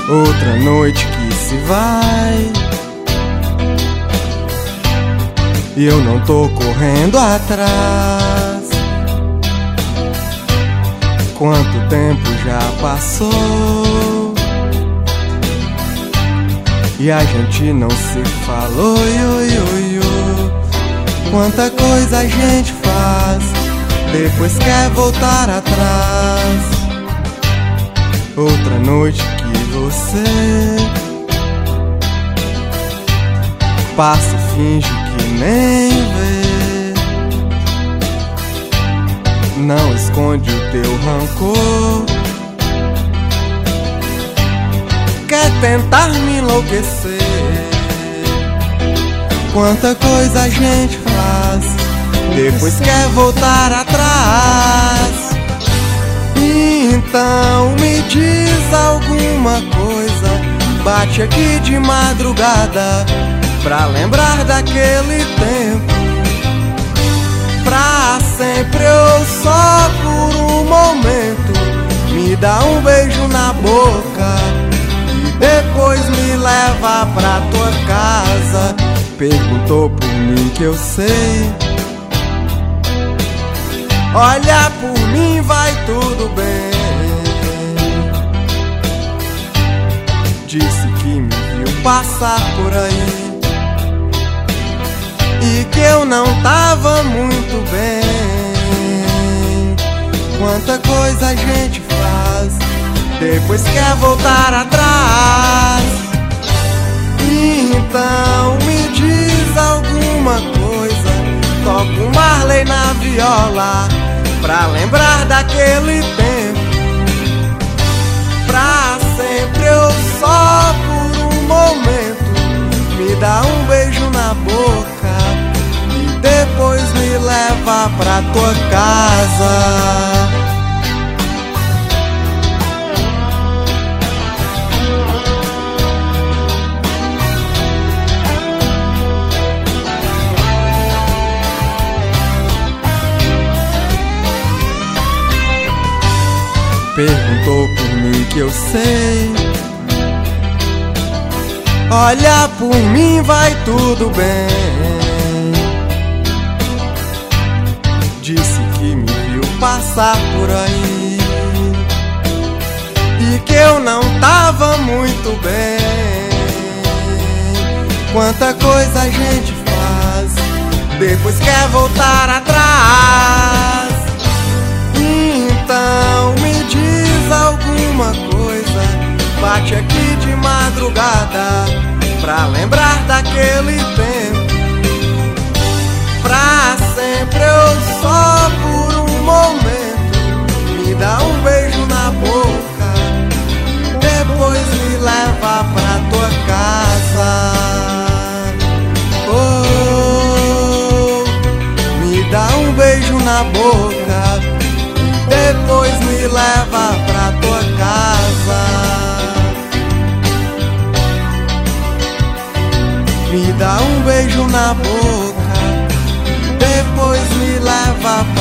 Outra noite que se vai e eu não tô correndo atrás. Quanto tempo já passou e a gente não se falou, Quanta coisa a gente faz, depois quer voltar atrás. Outra noite que você passa e finge que nem vê, não esconde o teu rancor, quer tentar me enlouquecer. Quanta coisa a gente faz, depois quer voltar atrás. Então me diz alguma coisa, bate aqui de madrugada pra lembrar daquele tempo. Pra sempre ou só por um momento, me dá um beijo na boca e depois me leva pra tua casa. Perguntou por mim que eu sei, olha por mim, vai tudo bem. Disse que me viu passar por aí e que eu não tava muito bem. Quanta coisa a gente faz, depois quer voltar atrás. Então me diz alguma coisa, toca um Marley na viola pra lembrar daquele tempo. Pra sempre ou só por um momento, me dá um beijo na boca e depois me leva pra tua casa. Perguntou por mim que eu sei, olha por mim, vai tudo bem. Disse que me viu passar por aí e que eu não tava muito bem. Quanta coisa a gente faz, depois quer voltar atrás. Então me diz alguma coisa, bate aqui de madrugada pra lembrar daquele tempo. Pra sempre ou só por um momento, me dá um beijo na boca, depois me leva pra tua casa. Oh, me dá um beijo na boca, depois me leva pra tua casa. Me dá um beijo na boca, depois me leva